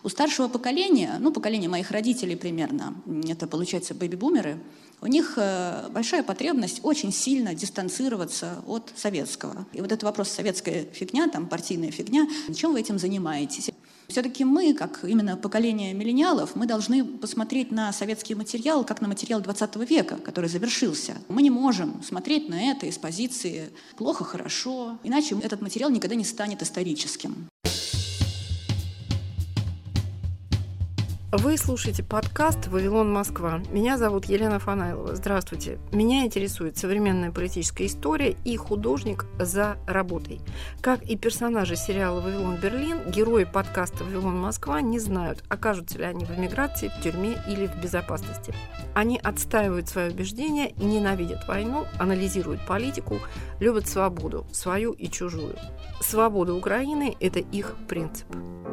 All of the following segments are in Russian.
старшего поколения, поколение моих родителей примерно, это, получается, бэби-бумеры, у них большая потребность очень сильно дистанцироваться от советского. И вот этот вопрос советская фигня, партийная фигня, чем вы этим занимаетесь? Все-таки мы, как именно поколение миллениалов, мы должны посмотреть на советский материал как на материал 20 века, который завершился. Мы не можем смотреть на это из позиции «плохо-хорошо», иначе этот материал никогда не станет историческим. Вы слушаете подкаст «Вавилон, Москва». Меня зовут Елена Фанайлова. Здравствуйте. Меня интересует современная политическая история и художник за работой. Как и персонажи сериала «Вавилон, Берлин», герои подкаста «Вавилон, Москва» не знают, окажутся ли они в эмиграции, в тюрьме или в безопасности. Они отстаивают свои убеждения, ненавидят войну, анализируют политику, любят свободу, свою и чужую. Свобода Украины – это их принцип.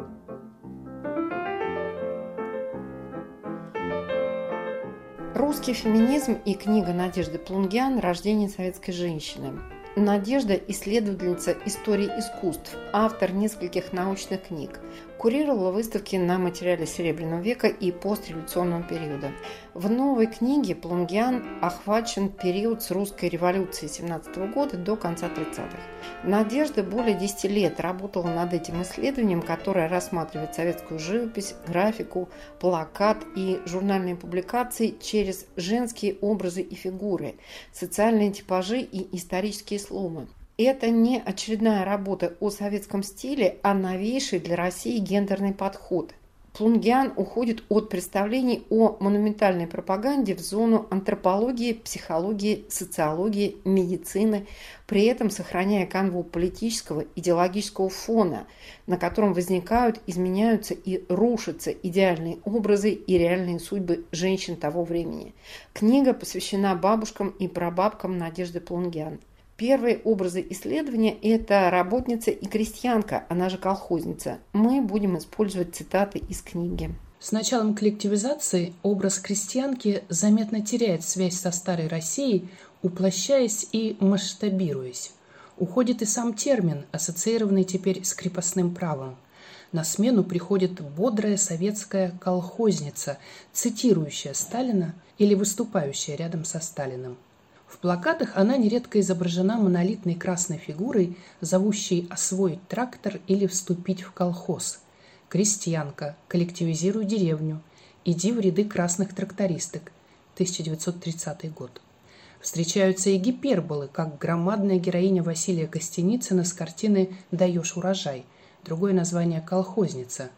Русский феминизм и книга Надежды Плунгян «Рождение советской женщины». Надежда – исследовательница истории искусств, автор нескольких научных книг. Курировала выставки на материале Серебряного века и постреволюционного периода. В новой книге Плунгян охвачен период с русской революции 17 года до конца 30-х. Надежда более 10 лет работала над этим исследованием, которое рассматривает советскую живопись, графику, плакат и журнальные публикации через женские образы и фигуры, социальные типажи и исторические сломы. Это не очередная работа о советском стиле, а новейший для России гендерный подход. Плунгян уходит от представлений о монументальной пропаганде в зону антропологии, психологии, социологии, медицины, при этом сохраняя канву политического, идеологического фона, на котором возникают, изменяются и рушатся идеальные образы и реальные судьбы женщин того времени. Книга посвящена бабушкам и прабабкам Надежды Плунгян. Первые образы исследования – это работница и крестьянка, она же колхозница. Мы будем использовать цитаты из книги. С началом коллективизации образ крестьянки заметно теряет связь со старой Россией, уплощаясь и масштабируясь. Уходит и сам термин, ассоциированный теперь с крепостным правом. На смену приходит бодрая советская колхозница, цитирующая Сталина или выступающая рядом со Сталиным. В плакатах она нередко изображена монолитной красной фигурой, зовущей освоить трактор или вступить в колхоз. Крестьянка, коллективизируй деревню, иди в ряды красных трактористок. 1930 год. Встречаются и гиперболы, как громадная героиня Василия Костеницына с картины «Даешь урожай», другое название «Колхозница»,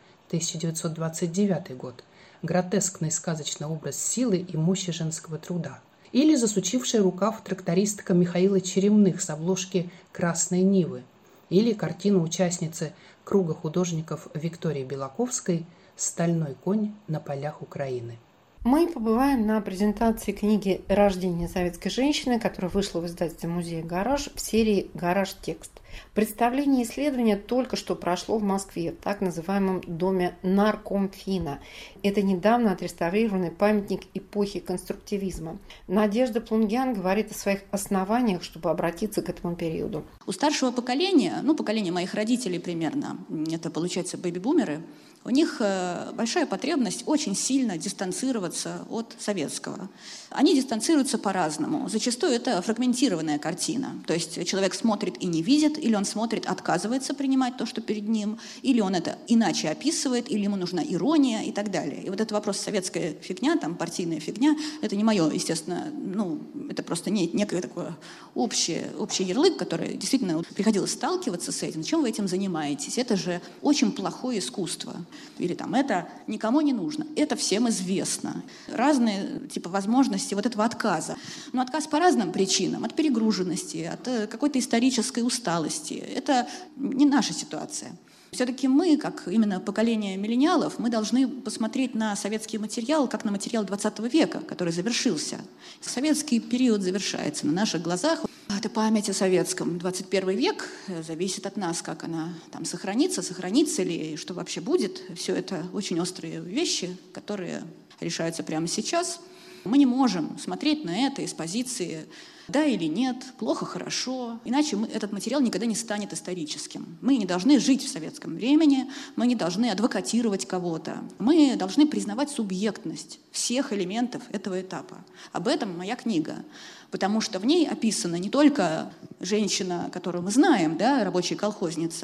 1929 год. Гротескный сказочный образ силы и мощи женского труда. Или засучившая рукав трактористка Михаила Черемных с обложки «Красной Нивы», или картину участницы круга художников Виктории Белаковской «Стальной конь на полях Украины». Мы побываем на презентации книги «Рождение советской женщины», которая вышла в издательстве музея «Гараж» в серии «Гараж Текст». Представление исследования только что прошло в Москве, в так называемом доме Наркомфина. Это недавно отреставрированный памятник эпохи конструктивизма. Надежда Плунгян говорит о своих основаниях, чтобы обратиться к этому периоду. У старшего поколения, поколение моих родителей примерно, это, получается, бэби-бумеры, у них большая потребность очень сильно дистанцироваться от советского. Они дистанцируются по-разному. Зачастую это фрагментированная картина. То есть человек смотрит и не видит, или он смотрит, отказывается принимать то, что перед ним, или он это иначе описывает, или ему нужна ирония и так далее. И вот этот вопрос советская фигня, партийная фигня, это не мое, естественно, это просто некое такое общий ярлык, который действительно приходилось сталкиваться с этим. Чем вы этим занимаетесь? Это же очень плохое искусство. Или это никому не нужно. Это всем известно. Разные возможности вот этого отказа. Но отказ по разным причинам. От перегруженности, от какой-то исторической усталости. Это не наша ситуация. Все-таки мы, как именно поколение миллениалов, мы должны посмотреть на советский материал как на материал 20 века, который завершился. Советский период завершается на наших глазах. Это память о советском. 21 век зависит от нас, как она сохранится ли, что вообще будет. Все это очень острые вещи, которые решаются прямо сейчас. Мы не можем смотреть на это из позиции «да» или «нет», «плохо», «хорошо», иначе этот материал никогда не станет историческим. Мы не должны жить в советском времени, мы не должны адвокатировать кого-то, мы должны признавать субъектность всех элементов этого этапа. Об этом моя книга, потому что в ней описана не только женщина, которую мы знаем, да, рабочая колхозница,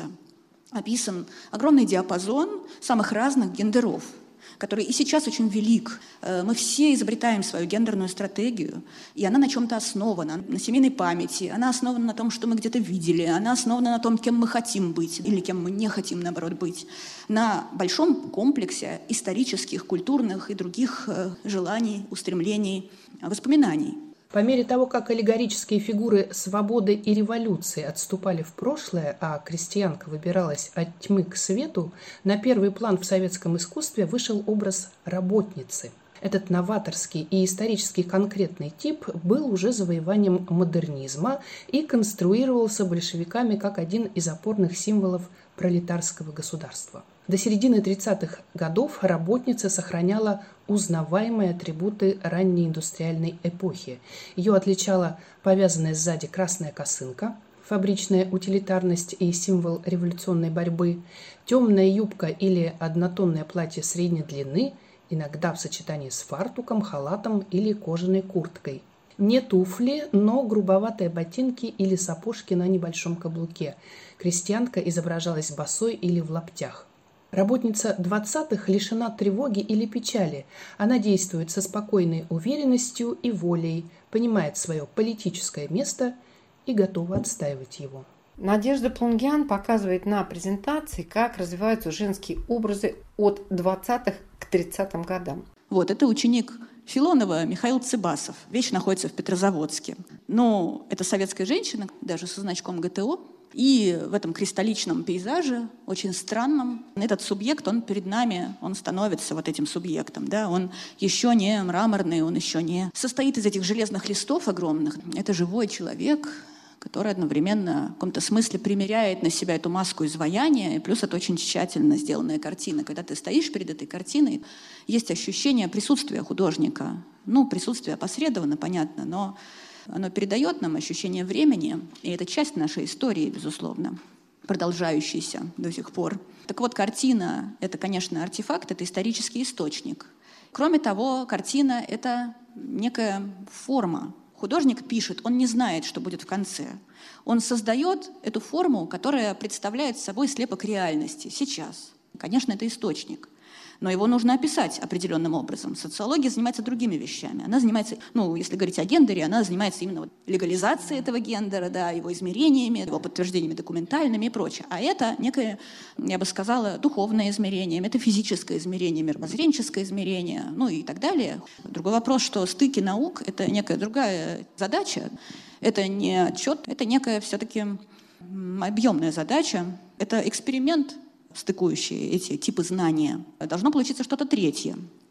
описан огромный диапазон самых разных гендеров, который и сейчас очень велик. Мы все изобретаем свою гендерную стратегию, и она на чем-то основана, на семейной памяти, она основана на том, что мы где-то видели, она основана на том, кем мы хотим быть или кем мы не хотим, наоборот, быть, на большом комплексе исторических, культурных и других желаний, устремлений, воспоминаний. По мере того, как аллегорические фигуры свободы и революции отступали в прошлое, а крестьянка выбиралась от тьмы к свету, на первый план в советском искусстве вышел образ работницы. Этот новаторский и исторически конкретный тип был уже завоеванием модернизма и конструировался большевиками как один из опорных символов пролетарского государства. До середины 30-х годов работница сохраняла узнаваемые атрибуты ранней индустриальной эпохи. Ее отличала повязанная сзади красная косынка, фабричная утилитарность и символ революционной борьбы, темная юбка или однотонное платье средней длины, иногда в сочетании с фартуком, халатом или кожаной курткой. Не туфли, но грубоватые ботинки или сапожки на небольшом каблуке. Крестьянка изображалась босой или в лаптях. Работница 20-х лишена тревоги или печали. Она действует со спокойной уверенностью и волей, понимает свое политическое место и готова отстаивать его. Надежда Плунгиан показывает на презентации, как развиваются женские образы от 20-х к 30-м годам. Вот, это ученик Филонова Михаил Цыбасов. Вещь находится в Петрозаводске. Но это советская женщина, даже со значком ГТО. И в этом кристалличном пейзаже, очень странном, этот субъект, он перед нами, он становится вот этим субъектом. Да? Он еще не мраморный, он еще не состоит из этих железных листов огромных. Это живой человек, который одновременно в каком-то смысле примеряет на себя эту маску изваяния, и плюс это очень тщательно сделанная картина. Когда ты стоишь перед этой картиной, есть ощущение присутствия художника. Ну, присутствие опосредованно, понятно, но оно передает нам ощущение времени, и это часть нашей истории, безусловно, продолжающейся до сих пор. Так вот, картина — это, конечно, артефакт, это исторический источник. Кроме того, картина — это некая форма. Художник пишет, он не знает, что будет в конце. Он создает эту форму, которая представляет собой слепок реальности сейчас. Конечно, это источник. Но его нужно описать определенным образом. Социология занимается другими вещами. Она занимается, если говорить о гендере, она занимается именно легализацией этого гендера, да, его измерениями, его подтверждениями документальными и прочее. А это некое, я бы сказала, духовное измерение, метафизическое измерение, мировоззренческое измерение, и так далее. Другой вопрос, что стыки наук — это некая другая задача. Это не отчет, это некая все-таки объемная задача. Это эксперимент, стыкующие эти типы знания, должно получиться что-то третье.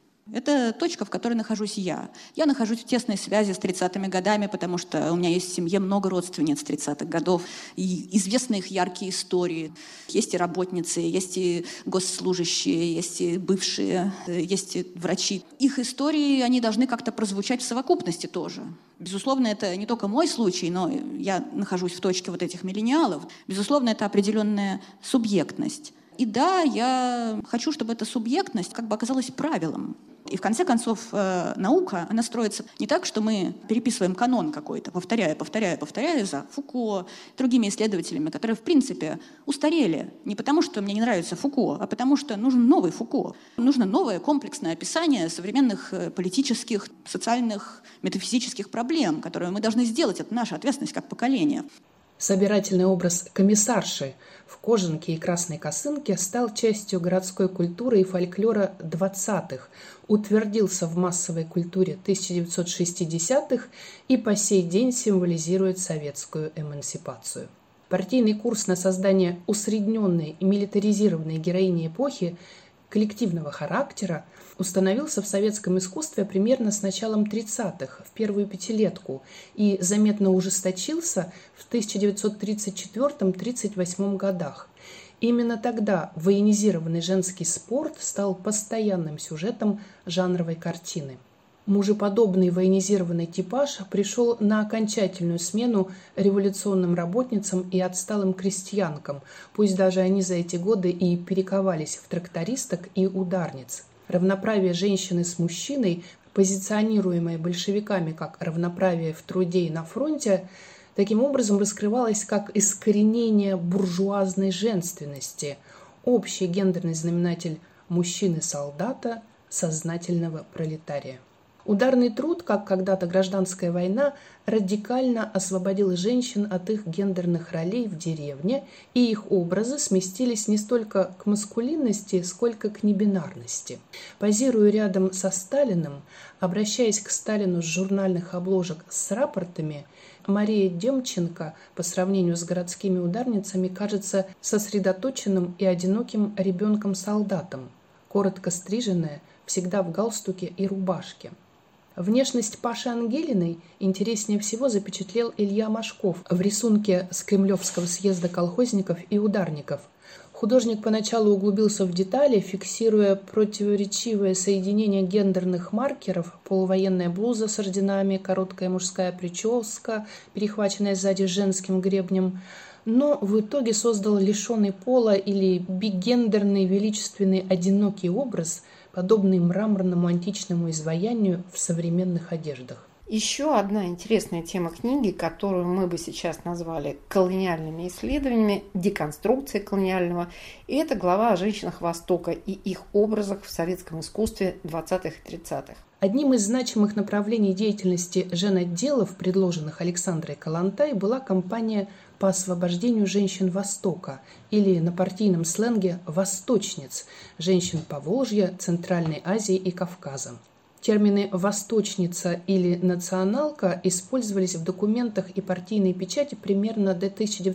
Это точка, в которой нахожусь я. Я нахожусь в тесной связи с 30-ми годами, потому что у меня есть в семье много родственниц 30-х годов, и известны их яркие истории. Есть и работницы, есть и госслужащие, есть и бывшие, есть и врачи. Их истории, они должны как-то прозвучать в совокупности тоже. Безусловно, это не только мой случай, но я нахожусь в точке вот этих миллениалов. Безусловно, это определенная субъектность. И да, я хочу, чтобы эта субъектность как бы оказалась правилом. И в конце концов, наука, она строится не так, что мы переписываем канон какой-то, повторяя за Фуко, другими исследователями, которые, в принципе, устарели. Не потому, что мне не нравится Фуко, а потому, что нужен новый Фуко. Нужно новое комплексное описание современных политических, социальных, метафизических проблем, которые мы должны сделать. Это наша ответственность как поколение. Собирательный образ комиссарши в кожанке и красной косынке стал частью городской культуры и фольклора 20-х, утвердился в массовой культуре 1960-х и по сей день символизирует советскую эмансипацию. Партийный курс на создание усредненной и милитаризированной героини эпохи коллективного характера установился в советском искусстве примерно с началом 30-х, в первую пятилетку, и заметно ужесточился в 1934-38 годах. Именно тогда военизированный женский спорт стал постоянным сюжетом жанровой картины. Мужеподобный военизированный типаж пришел на окончательную смену революционным работницам и отсталым крестьянкам, пусть даже они за эти годы и перековались в трактористок и ударниц. Равноправие женщины с мужчиной, позиционируемое большевиками как равноправие в труде и на фронте, таким образом раскрывалось как искоренение буржуазной женственности, общий гендерный знаменатель мужчины-солдата, сознательного пролетария. Ударный труд, как когда-то гражданская война, радикально освободил женщин от их гендерных ролей в деревне, и их образы сместились не столько к маскулинности, сколько к небинарности. Позируя рядом со Сталиным, обращаясь к Сталину с журнальных обложек с рапортами, Мария Демченко по сравнению с городскими ударницами кажется сосредоточенным и одиноким ребенком-солдатом, коротко стриженная, всегда в галстуке и рубашке. Внешность Паши Ангелиной интереснее всего запечатлел Илья Машков в рисунке с Кремлевского съезда колхозников и ударников. Художник поначалу углубился в детали, фиксируя противоречивое соединение гендерных маркеров: полувоенная блуза с орденами, короткая мужская прическа, перехваченная сзади женским гребнем, но в итоге создал лишенный пола или бигендерный величественный одинокий образ, подобный мраморному античному изваянию в современных одеждах. Еще одна интересная тема книги, которую мы бы сейчас назвали колониальными исследованиями, деконструкцией колониального, и это глава о женщинах Востока и их образах в советском искусстве 20-х и 30-х. Одним из значимых направлений деятельности женотделов, предложенных Александрой Калантай, была кампания по освобождению женщин Востока, или на партийном сленге «восточниц», женщин Поволжья, Центральной Азии и Кавказа. Термины «восточница» или «националка» использовались в документах и партийной печати примерно до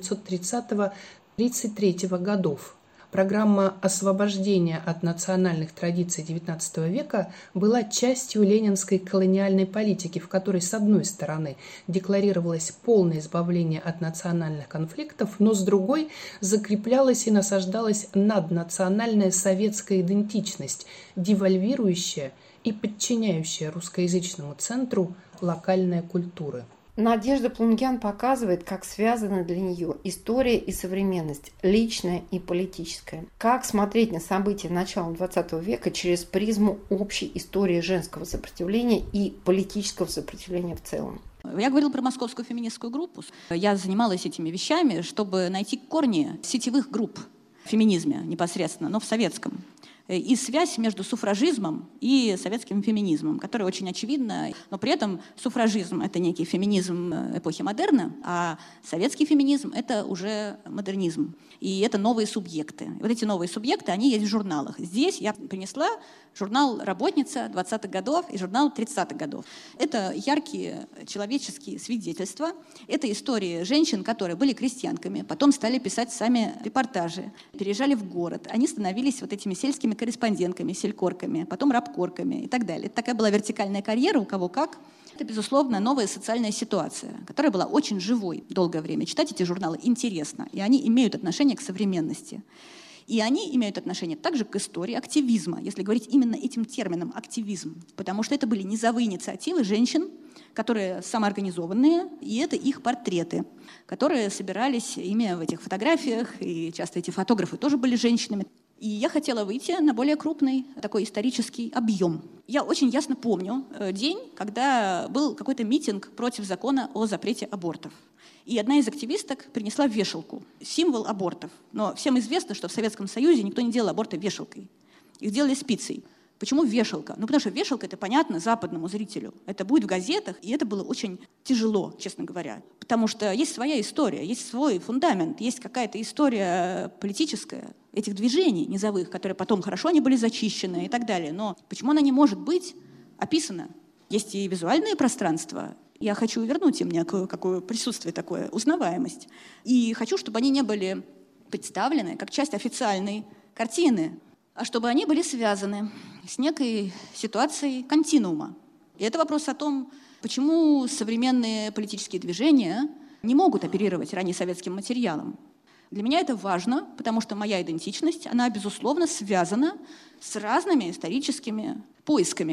1930-33 годов. Программа освобождения от национальных традиций XIX века была частью ленинской колониальной политики, в которой, с одной стороны, декларировалось полное избавление от национальных конфликтов, но с другой закреплялась и насаждалась наднациональная советская идентичность, девальвирующая и подчиняющая русскоязычному центру локальные культуры. Надежда Плунгян показывает, как связаны для нее история и современность, личная и политическая. Как смотреть на события начала XX века через призму общей истории женского сопротивления и политического сопротивления в целом. Я говорила про московскую феминистскую группу. Я занималась этими вещами, чтобы найти корни сетевых групп в феминизме непосредственно, но в советском. И связь между суфражизмом и советским феминизмом, которая очень очевидна. Но при этом суфражизм — это некий феминизм эпохи модерна, а советский феминизм — это уже модернизм. И это новые субъекты. И вот эти новые субъекты, они есть в журналах. Здесь я принесла журнал «Работница» 20-х годов и журнал 30-х годов. Это яркие человеческие свидетельства. Это истории женщин, которые были крестьянками, потом стали писать сами репортажи, переезжали в город. Они становились вот этими сельскими корреспондентками, селькорками, потом рабкорками и так далее. Такая была вертикальная карьера, у кого как. Это, безусловно, новая социальная ситуация, которая была очень живой долгое время. Читать эти журналы интересно, и они имеют отношение к современности. И они имеют отношение также к истории активизма, если говорить именно этим термином «активизм», потому что это были низовые инициативы женщин, которые самоорганизованные, и это их портреты, которые собирались ими в этих фотографиях, и часто эти фотографы тоже были женщинами. И я хотела выйти на более крупный такой исторический объем. Я очень ясно помню день, когда был какой-то митинг против закона о запрете абортов. И одна из активисток принесла вешалку, символ абортов. Но всем известно, что в Советском Союзе никто не делал аборты вешалкой. Их делали спицей. Почему вешалка? Ну, потому что вешалка — это понятно западному зрителю. Это будет в газетах, и это было очень тяжело, честно говоря. Потому что есть своя история, есть свой фундамент, есть какая-то история политическая этих движений низовых, которые потом хорошо они были зачищены и так далее. Но почему она не может быть описана? Есть и визуальное пространство. Я хочу вернуть им некое какое присутствие такое, узнаваемость. И хочу, чтобы они не были представлены как часть официальной картины, а чтобы они были связаны с некой ситуацией континуума. И это вопрос о том, почему современные политические движения не могут оперировать раннесоветским материалом. Для меня это важно, потому что моя идентичность, она, безусловно, связана с разными историческими поисками.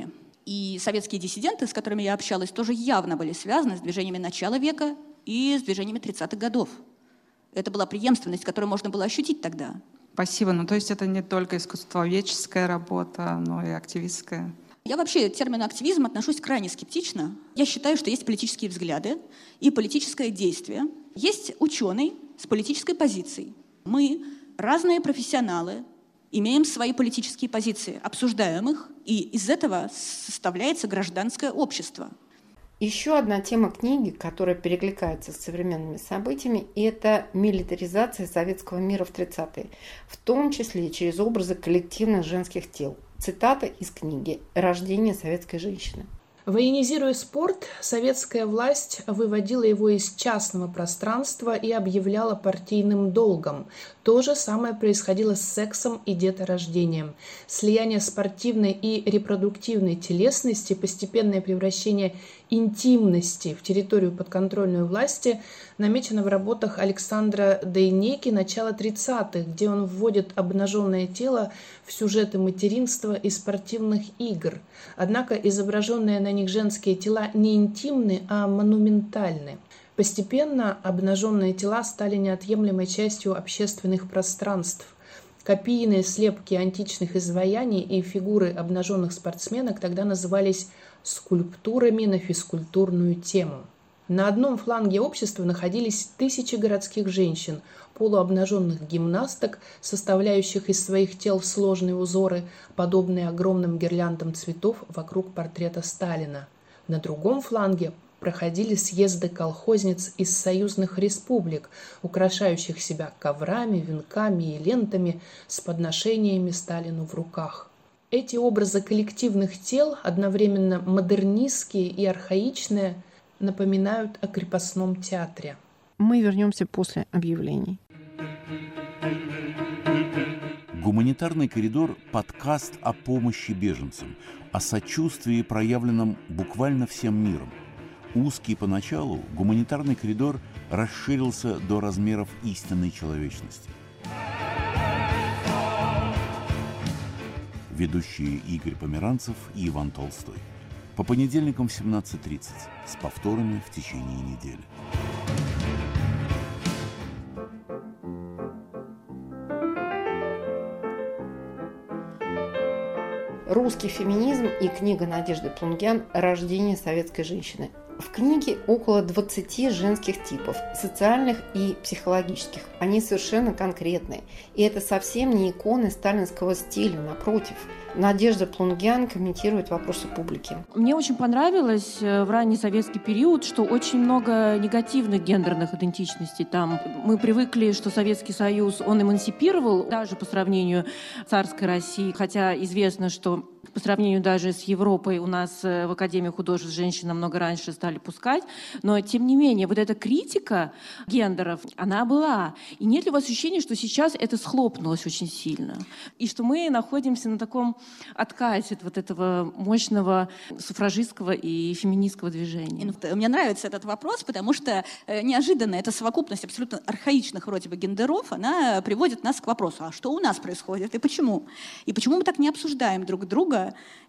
И советские диссиденты, с которыми я общалась, тоже явно были связаны с движениями начала века и с движениями 30-х годов. Это была преемственность, которую можно было ощутить тогда. Спасибо. Ну, то есть это не только искусствоведческая работа, но и активистская. Я вообще к термину активизм отношусь крайне скептично. Я считаю, что есть политические взгляды и политическое действие. Есть ученый с политической позицией. Мы, разные профессионалы, имеем свои политические позиции, обсуждаем их, и из этого составляется гражданское общество. Еще одна тема книги, которая перекликается с современными событиями, это милитаризация советского мира в 30-е, в том числе через образы коллективных женских тел. Цитата из книги «Рождение советской женщины». Военизируя спорт, советская власть выводила его из частного пространства и объявляла партийным долгом. То же самое происходило с сексом и деторождением. Слияние спортивной и репродуктивной телесности, постепенное превращение интимности в территорию подконтрольной власти намечено в работах Александра Дейнеки начала 30-х, где он вводит обнаженное тело в сюжеты материнства и спортивных игр. Однако изображенные на них женские тела не интимны, а монументальны. Постепенно обнаженные тела стали неотъемлемой частью общественных пространств. Копийные слепки античных изваяний и фигуры обнаженных спортсменок тогда назывались скульптурами на физкультурную тему. На одном фланге общества находились тысячи городских женщин, полуобнаженных гимнасток, составляющих из своих тел сложные узоры, подобные огромным гирляндам цветов вокруг портрета Сталина. На другом фланге проходили съезды колхозниц из союзных республик, украшающих себя коврами, венками и лентами с подношениями Сталину в руках. Эти образы коллективных тел, одновременно модернистские и архаичные, напоминают о крепостном театре. Мы вернемся после объявлений. Гуманитарный коридор – подкаст о помощи беженцам, о сочувствии, проявленном буквально всем миром. Узкий поначалу, гуманитарный коридор расширился до размеров истинной человечности. Ведущие Игорь Померанцев и Иван Толстой. По понедельникам в 17:30, с повторами в течение недели. Русский феминизм и книга Надежды Плунгян «Рождение советской женщины». В книге около 20 женских типов, социальных и психологических. Они совершенно конкретные. И это совсем не иконы сталинского стиля, напротив. Надежда Плунгян комментирует вопросы публики. Мне очень понравилось в ранний советский период, что очень много негативных гендерных идентичностей там. Мы привыкли, что Советский Союз, он эмансипировал даже по сравнению с царской Россией, хотя известно, что по сравнению даже с Европой у нас в Академии художеств женщин намного раньше стали пускать. Но, тем не менее, вот эта критика гендеров, она была. И нет ли у вас ощущения, что сейчас это схлопнулось очень сильно? И что мы находимся на таком откате от вот этого мощного суфражистского и феминистского движения? Мне нравится этот вопрос, потому что неожиданно эта совокупность абсолютно архаичных вроде бы гендеров, она приводит нас к вопросу, а что у нас происходит и почему? И почему мы так не обсуждаем друг друга,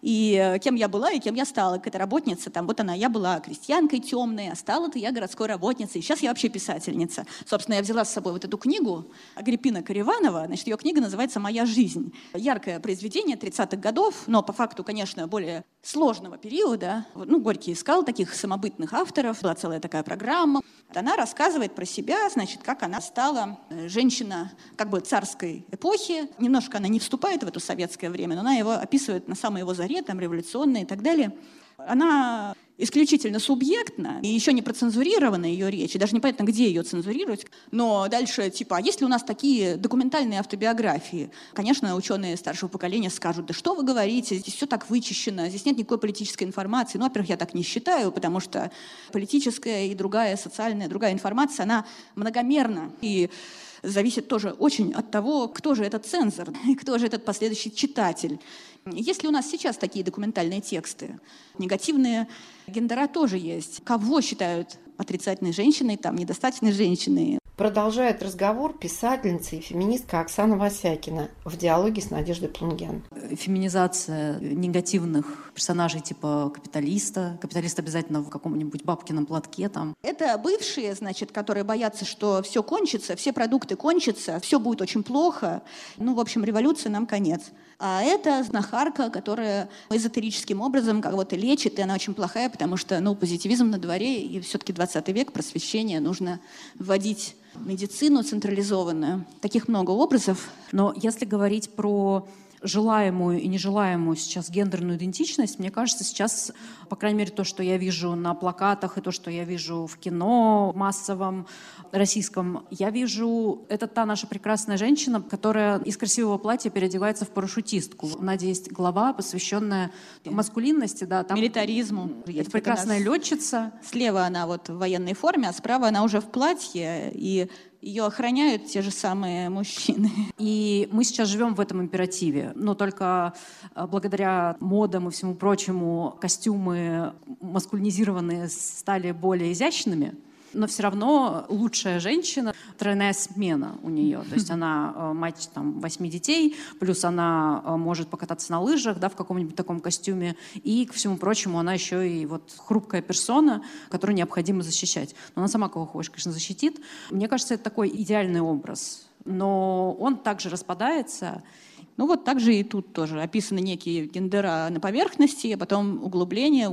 и кем я была, и кем я стала. Какая-то работница, там, вот она, я была крестьянкой темной, а стала-то я городской работницей. И сейчас я вообще писательница. Собственно, я взяла с собой вот эту книгу Агриппины Кариванова. Значит, ее книга называется «Моя жизнь». Яркое произведение 30-х годов, но по факту, конечно, более сложного периода. Горький искал таких самобытных авторов. Была целая такая программа. Она рассказывает про себя, значит, как она стала женщина как бы царской эпохи. Немножко она не вступает в это советское время, но она его описывает на самой его заре, там, революционной и так далее. Она исключительно субъектна, и еще не процензурирована ее речь, и даже непонятно, где ее цензурировать. Но дальше, а есть ли у нас такие документальные автобиографии? Конечно, ученые старшего поколения скажут, да что вы говорите, здесь все так вычищено, здесь нет никакой политической информации. Во-первых, я так не считаю, потому что политическая и другая социальная, другая информация, она многомерна. И зависит тоже очень от того, кто же этот цензор, и кто же этот последующий читатель. Есть ли у нас сейчас такие документальные тексты? Негативные гендера тоже есть. Кого считают отрицательной женщиной, недостаточной женщиной? Продолжает разговор писательница и феминистка Оксана Васякина в диалоге с Надеждой Плунгян. Феминизация негативных персонажей типа капиталиста. Капиталист обязательно в каком-нибудь бабкином платке там. Это бывшие, значит, которые боятся, что все кончится, все продукты кончатся, все будет очень плохо. Ну, в общем, революция нам конец. А это знахарка, которая эзотерическим образом кого-то лечит, и она очень плохая, потому что, позитивизм на дворе, и все-таки 20 век, просвещение, нужно вводить медицину централизованную. Таких много образов. Но если говорить про желаемую и нежелаемую сейчас гендерную идентичность, мне кажется, сейчас, по крайней мере, то, что я вижу на плакатах и то, что я вижу в кино массовом российском, я вижу, это та наша прекрасная женщина, которая из красивого платья переодевается в парашютистку. У Нади есть глава, посвященная маскулинности, да, там милитаризму. Это прекрасная летчица. Слева она вот в военной форме, а справа она уже в платье, и ее охраняют те же самые мужчины. И мы сейчас живем в этом императиве. Но только благодаря модам и всему прочему костюмы маскулинизированные стали более изящными. Но все равно лучшая женщина, тройная смена у нее. То есть она мать 8 детей, плюс она может покататься на лыжах, да, в каком-нибудь таком костюме. И, ко всему прочему, она еще и хрупкая персона, которую необходимо защищать. Но она сама кого хочешь, конечно, защитит. Мне кажется, это такой идеальный образ. Но он также распадается. Так же и тут тоже описаны некие гендера на поверхности, а потом углубление,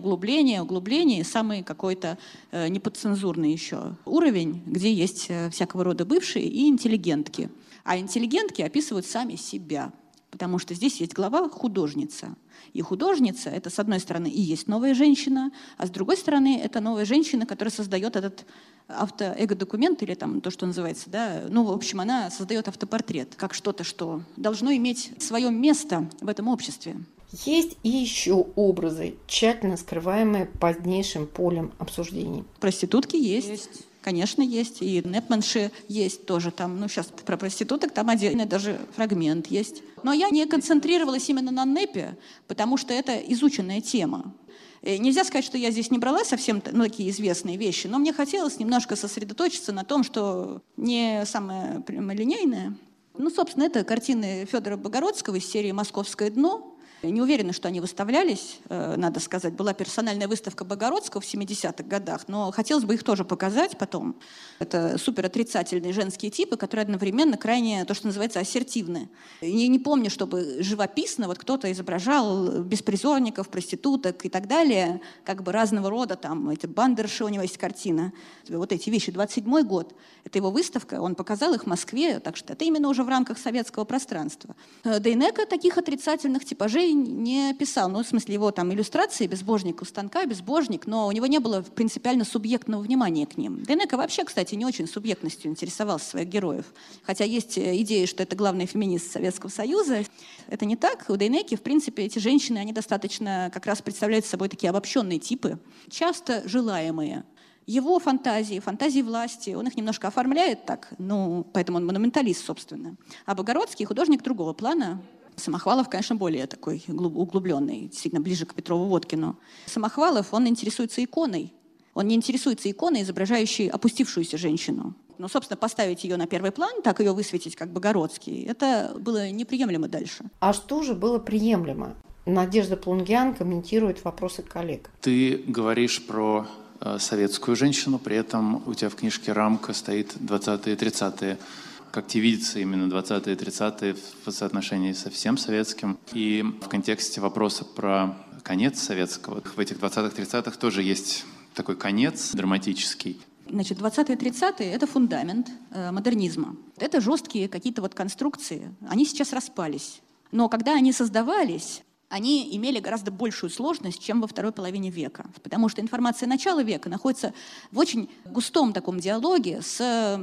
и самый какой-то неподцензурный еще уровень, где есть всякого рода бывшие и интеллигентки. А интеллигентки описывают сами себя, потому что здесь есть глава «художница». И художница — это, с одной стороны, и есть новая женщина, а с другой стороны, это новая женщина, которая создает этот автоэго-документ, или то, что называется, да, в общем, она создает автопортрет, как что-то, что должно иметь свое место в этом обществе. Есть и еще образы, тщательно скрываемые позднейшим полем обсуждений. Проститутки есть. Конечно, есть. И непманши есть тоже там. Сейчас про проституток там отдельный даже фрагмент есть. Но я не концентрировалась именно на непе, потому что это изученная тема. И нельзя сказать, что я здесь не брала совсем такие известные вещи, но мне хотелось немножко сосредоточиться на том, что не самое прямолинейное. Собственно, это картины Федора Богородского из серии «Московское дно». Не уверена, что они выставлялись, надо сказать. Была персональная выставка Богородского в 70-х годах, но хотелось бы их тоже показать потом. Это суперотрицательные женские типы, которые одновременно крайне, то, что называется, ассертивны. Я не помню, чтобы живописно кто-то изображал беспризорников, проституток и так далее, разного рода, эти бандерши, у него есть картина. Эти вещи, 27-й год, это его выставка, он показал их в Москве, так что это именно уже в рамках советского пространства. Дейнека таких отрицательных типажей не писал. В смысле, его иллюстрации «Безбожник у станка», «Безбожник», но у него не было принципиально субъектного внимания к ним. Дейнека вообще, кстати, не очень субъектностью интересовался своих героев. Хотя есть идея, что это главный феминист Советского Союза. Это не так. У Дейнеки, в принципе, эти женщины, они достаточно как раз представляют собой такие обобщенные типы, часто желаемые. Его фантазии власти, он их немножко оформляет так, поэтому он монументалист, собственно. А Богородский художник другого плана. Самохвалов, конечно, более такой углубленный, действительно ближе к Петрову-Водкину. Самохвалов, он интересуется иконой. Он не интересуется иконой, изображающей опустившуюся женщину. Собственно, поставить ее на первый план, так ее высветить, как Богородский, это было неприемлемо дальше. А что же было приемлемо? Надежда Плунгян комментирует вопросы коллег. Ты говоришь про советскую женщину, при этом у тебя в книжке рамка стоит 20-е, 30-е. Как тебе видится именно 20-е и 30-е в соотношении со всем советским? И в контексте вопроса про конец советского, в этих 20-х, 30-х тоже есть такой конец драматический. 20-е, 30-е — это фундамент модернизма. Это жесткие какие-то конструкции. Они сейчас распались. Но когда они создавались, они имели гораздо большую сложность, чем во второй половине века. Потому что информация начала века находится в очень густом таком диалоге с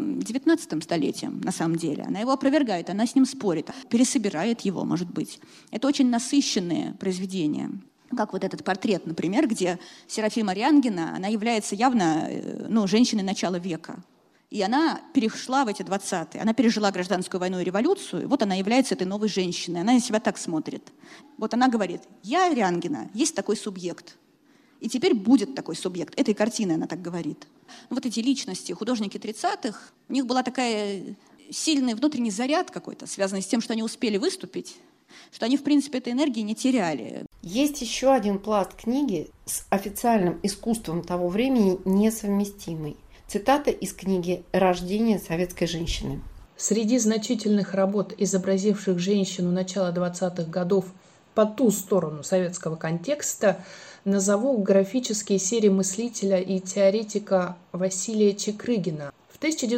XIX столетием, на самом деле. Она его опровергает, она с ним спорит, пересобирает его, может быть. Это очень насыщенные произведения. Как этот портрет, например, где Серафима Рянгина, она является явно женщиной начала века. И она перешла в эти 20-е. Она пережила гражданскую войну и революцию. И она является этой новой женщиной. Она на себя так смотрит. Она говорит: я Рянгина, есть такой субъект. И теперь будет такой субъект. Этой картиной она так говорит. Вот эти личности, художники 30-х, у них была такая сильный внутренний заряд какой-то, связанный с тем, что они успели выступить, что они, в принципе, этой энергии не теряли. Есть еще один пласт книги с официальным искусством того времени несовместимый. Цитата из книги «Рождение советской женщины». Среди значительных работ, изобразивших женщину начала 20-х годов по ту сторону советского контекста, назову графические серии мыслителя и теоретика Василия Чекрыгина. В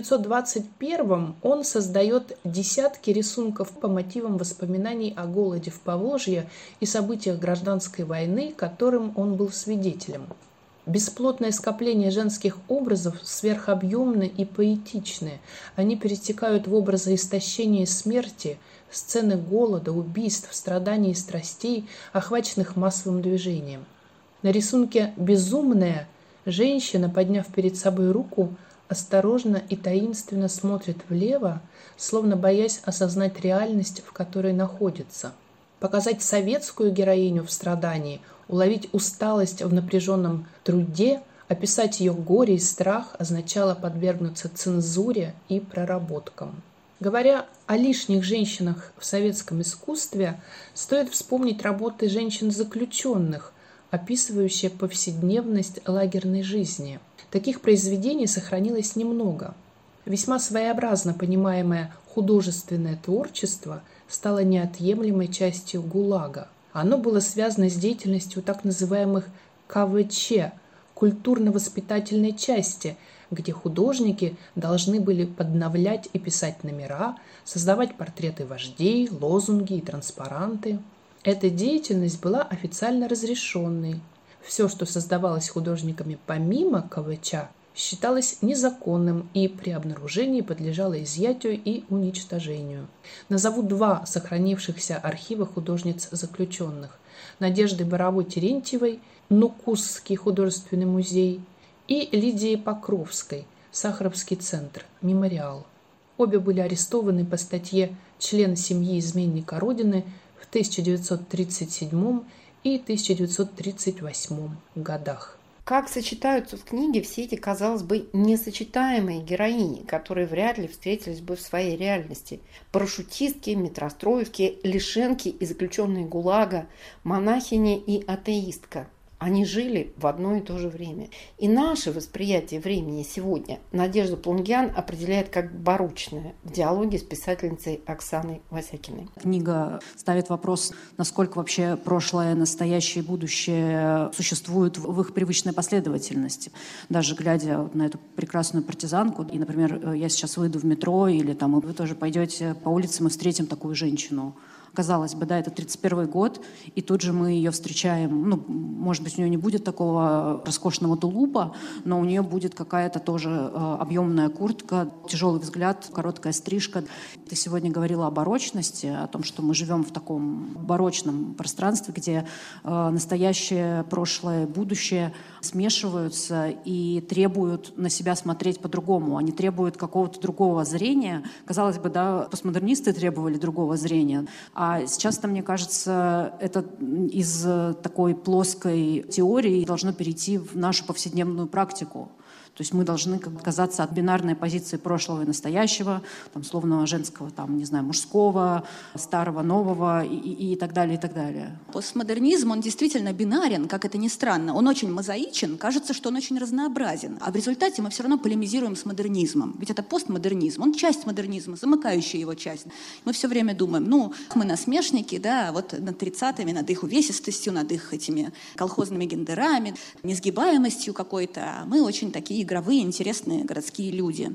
1921 он создает десятки рисунков по мотивам воспоминаний о голоде в Поволжье и событиях гражданской войны, которым он был свидетелем. Бесплотное скопление женских образов сверхобъемны и поэтичны. Они перетекают в образы истощения и смерти, сцены голода, убийств, страданий и страстей, охваченных массовым движением. На рисунке «Безумная» женщина, подняв перед собой руку, осторожно и таинственно смотрит влево, словно боясь осознать реальность, в которой находится. Показать советскую героиню в страдании, уловить усталость в напряженном труде, описать ее горе и страх означало подвергнуться цензуре и проработкам. Говоря о лишних женщинах в советском искусстве, стоит вспомнить работы женщин-заключенных, описывающие повседневность лагерной жизни. Таких произведений сохранилось немного. Весьма своеобразно понимаемое художественное творчество стало неотъемлемой частью ГУЛАГа. Оно было связано с деятельностью так называемых КВЧ – культурно-воспитательной части, где художники должны были подновлять и писать номера, создавать портреты вождей, лозунги и транспаранты. Эта деятельность была официально разрешенной. Все, что создавалось художниками помимо КВЧ, считалось незаконным и при обнаружении подлежало изъятию и уничтожению. Назову два сохранившихся архива художниц-заключенных – Надежды Боровой-Терентьевой, Нукусский художественный музей, и Лидии Покровской, Сахаровский центр, мемориал. Обе были арестованы по статье «Член семьи изменника Родины» в 1937 и 1938 годах. Как сочетаются в книге все эти, казалось бы, несочетаемые героини, которые вряд ли встретились бы в своей реальности. Парашютистки, метростроевки, лишенки и заключенные ГУЛАГа, монахиня и атеистка. Они жили в одно и то же время. И наше восприятие времени сегодня Надежда Плунгиан определяет как барочное в диалоге с писательницей Оксаной Васякиной. Книга ставит вопрос, насколько вообще прошлое, настоящее и будущее существуют в их привычной последовательности. Даже глядя на эту прекрасную партизанку, и, например, я сейчас выйду в метро, или там вы тоже пойдете по улице, мы встретим такую женщину. Казалось бы, да, это 31 год, и тут же мы ее встречаем. Ну, может быть, у нее не будет такого роскошного тулупа, но у нее будет какая-то тоже объемная куртка, тяжелый взгляд, короткая стрижка. Ты сегодня говорила о барочности, о том, что мы живем в таком барочном пространстве, где настоящее, прошлое, будущее смешиваются и требуют на себя смотреть по-другому. Они требуют какого-то другого зрения. Казалось бы, да, постмодернисты требовали другого зрения. А сейчас-то, мне кажется, это из такой плоской теории должно перейти в нашу повседневную практику. То есть мы должны отказаться от бинарной позиции прошлого и настоящего, там, словно женского, там, не знаю, мужского, старого, нового и так далее, и так далее. Постмодернизм, он действительно бинарен, как это ни странно. Он очень мозаичен, кажется, что он очень разнообразен. А в результате мы все равно полемизируем с модернизмом. Ведь это постмодернизм, он часть модернизма, замыкающая его часть. Мы все время думаем, ну, мы насмешники, да, вот над 30-ми, над их увесистостью, над их этими колхозными гендерами, несгибаемостью какой-то. Мы очень такие игровые, интересные городские люди.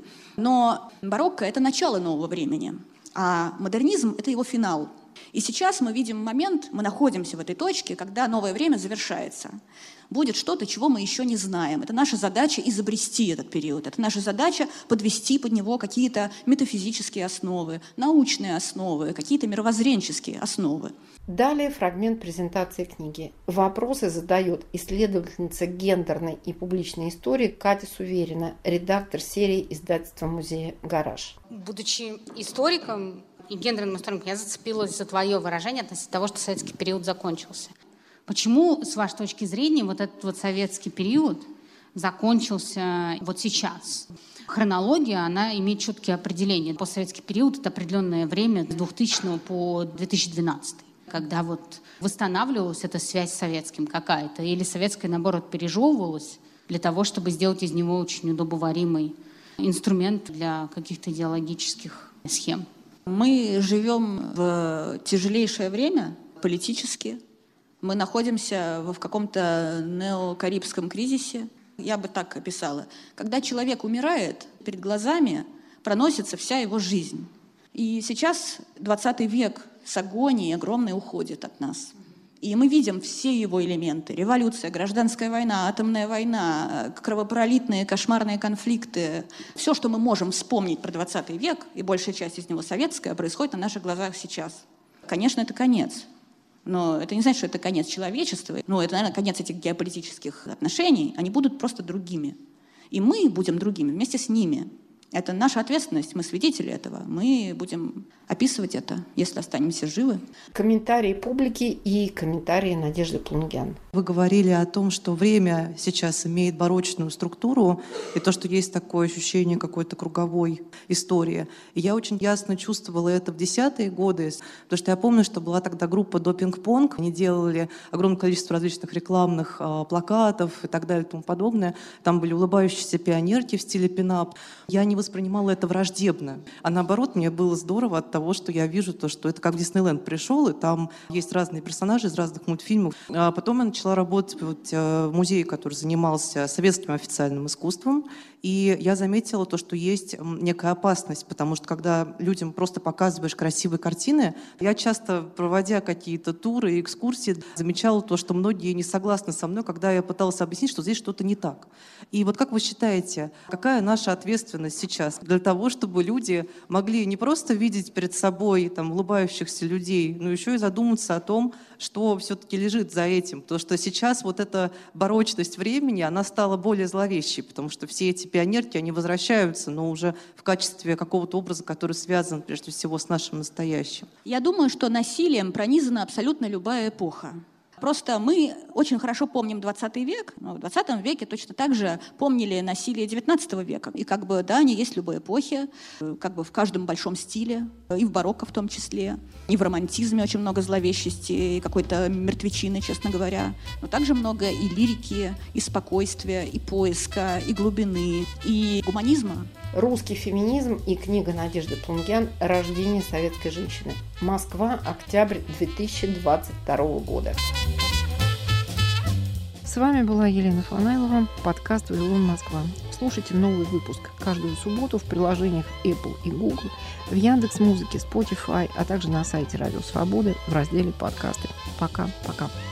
Но барокко — это начало нового времени, а модернизм — это его финал. И сейчас мы видим момент, мы находимся в этой точке, когда новое время завершается. Будет что-то, чего мы еще не знаем. Это наша задача изобрести этот период. Это наша задача подвести под него какие-то метафизические основы, научные основы, какие-то мировоззренческие основы. Далее фрагмент презентации книги. Вопросы задает исследовательница гендерной и публичной истории Катя Суверина, редактор серии издательства музея «Гараж». Будучи историком и гендерным историком, я зацепилась за твое выражение относительно того, что советский период закончился. Почему, с вашей точки зрения, вот этот вот советский период закончился вот сейчас? Хронология, она имеет четкие определения. Постсоветский период — это определенное время с 2000 по 2012, когда вот восстанавливалась эта связь с советским какая-то, или советская, наоборот, пережевывалась для того, чтобы сделать из него очень удобоваримый инструмент для каких-то идеологических схем. Мы живем в тяжелейшее время политически. Мы находимся в каком-то неокарибском кризисе. Я бы так описала. Когда человек умирает, перед глазами проносится вся его жизнь. И сейчас 20 век с агонией огромной уходит от нас. И мы видим все его элементы. Революция, гражданская война, атомная война, кровопролитные, кошмарные конфликты. Все, что мы можем вспомнить про 20 век, и большая часть из него советская, происходит на наших глазах сейчас. Конечно, это конец. Но это не значит, что это конец человечества. Но это, наверное, конец этих геополитических отношений. Они будут просто другими. И мы будем другими вместе с ними. Это наша ответственность, мы свидетели этого. Мы будем описывать это, если останемся живы. Комментарии публики и комментарии Надежды Плунгян. Вы говорили о том, что время сейчас имеет барочную структуру, и то, что есть такое ощущение какой-то круговой истории. И я очень ясно чувствовала это в 10-е годы, потому что я помню, что была тогда группа «Допинг-понг». Они делали огромное количество различных рекламных плакатов и так далее и тому подобное. Там были улыбающиеся пионерки в стиле пин-ап. Я не воспринимала это враждебно. А наоборот, мне было здорово от того, что я вижу то, что это как в Диснейленд пришел, и там есть разные персонажи из разных мультфильмов. А потом я начала работать в музее, который занимался советским официальным искусством, и я заметила то, что есть некая опасность, потому что когда людям просто показываешь красивые картины, я часто, проводя какие-то туры и экскурсии, замечала то, что многие не согласны со мной, когда я пыталась объяснить, что здесь что-то не так. И вот как вы считаете, какая наша ответственность сейчас для того, чтобы люди могли не просто видеть перед собой там, улыбающихся людей, но еще и задуматься о том, что все-таки лежит за этим? Потому что сейчас вот эта барочность времени, она стала более зловещей, потому что все эти пионерки, они возвращаются, но уже в качестве какого-то образа, который связан прежде всего с нашим настоящим. Я думаю, что насилием пронизана абсолютно любая эпоха. Просто мы очень хорошо помним 20 век, но в 20 веке точно так же помнили насилие 19 века. И как бы, да, они есть в любой эпохе, как бы в каждом большом стиле, и в барокко в том числе, и в романтизме очень много зловещести, и какой-то мертвечины, честно говоря. Но также много и лирики, и спокойствия, и поиска, и глубины, и гуманизма. Русский феминизм и книга Надежды Плунгян «Рождение советской женщины». Москва, октябрь 2022 года. С вами была Елена Фанайлова, подкаст «Вавилон Москва». Слушайте новый выпуск каждую субботу в приложениях Apple и Google, в Яндекс.Музыке, Spotify, а также на сайте Радио Свободы в разделе «Подкасты». Пока-пока.